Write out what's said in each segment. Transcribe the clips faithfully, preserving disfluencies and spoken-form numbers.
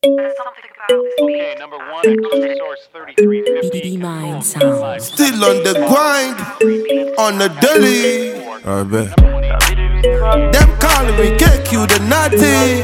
Okay, number one, Acoustic Source thirty-three fifty. B D Mind Sound. Still on the grind, on the daily. I bet. Them calling me K Q the naughty.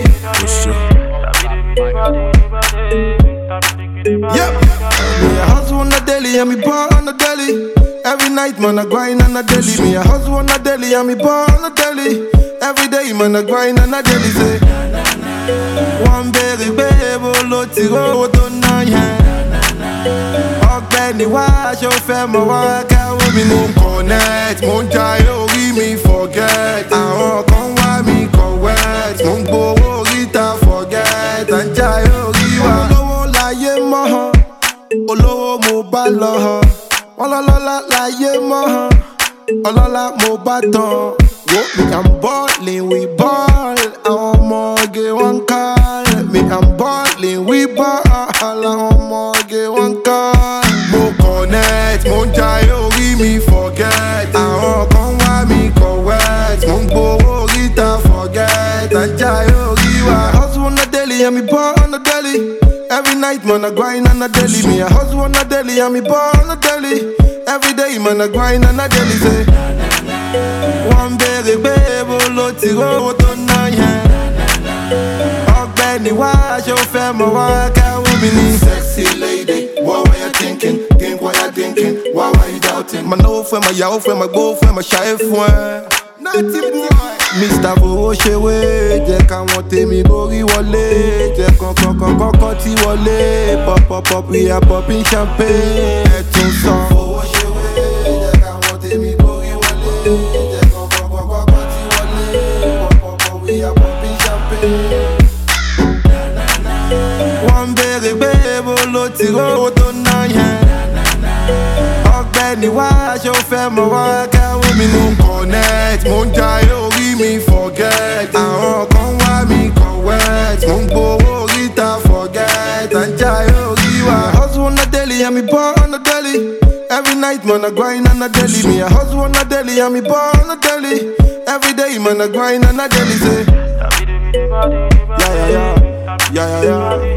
Yep. Me a hustle on the daily and me ball on the daily. Every night man I grind on the daily. Me a hustle on the daily and me ball on the daily. Every day man I grind on the daily. Say one berry baby, loti go to nine. Ọ̀gbẹ́ni wá aṣọ fẹ́ mọ̀ wá káwọ́ mi mo connect, mo ń jayé orí mi forget. Àwọn kan wá mi correct, mo ń gbowó oríta forget. À ń jayé orí wa. Olówó láyé mọ́ hàn, olówó mo bá lọ hàn. Wọ́n lọ́lọ́lá láyé mọ́ hàn, ọlọ́lá mo bá tán. Wo mi I'm ballin', we ball. Àwọn ọmọge wọ́n call. Me I'm ballin', we ball. Àwọn ọmọge wọ́n call. Mo connect, mo ń jayé orí mi forget. Àwọn kan wá mi correct, mo ń gbowó oríta forget. À ń jayé orí wa. Hustle on the daily and me ball on the daily. Every night man I grind on the daily. Me a hustle on the daily and me ball on the daily. Every day man I grind on the daily. Say one berry baby, loti go to nine. Ọ̀gbẹ́ni wá aṣọ fẹ́ mọ̀ wá káwọ́ mi ní. Sexy lady, what were you thinking? Think what you thinking? Why were you doubting? My no fẹ́, my yàwó fẹ́, my gbó fẹ́, my ṣayé fún ẹ. Naughty boy. mister Fowó ṣewé, jẹ́ káwọn tèmi borí wọlé. Jẹ́ kankan kankan kan tí wọlé. Pop pop pop, we are popping champagne. Ẹ tún sọ. Fowó ṣewé, jẹ́ káwọn tèmi borí wọlé. Jẹ́ kankan kankan kan tí wọlé. Pop pop pop, we are popping champagne. One berry baby, loti go to nine. Ọ̀gbẹ́ni wá aṣọ fẹ́ mọ̀ wá káwọ́ mi mo connect, mo ń jayé orí mi forget. Àwọn kan wá mi correct, mo ń gbowó oríta forget. À ń jayé orí wa. Hustle on the daily and me ball on the daily. Every night man I grind on the daily. Me a hustle on the daily and me ball on the daily. Every day man I grind on the daily. Say yeah yeah yeah, yeah yeah yeah.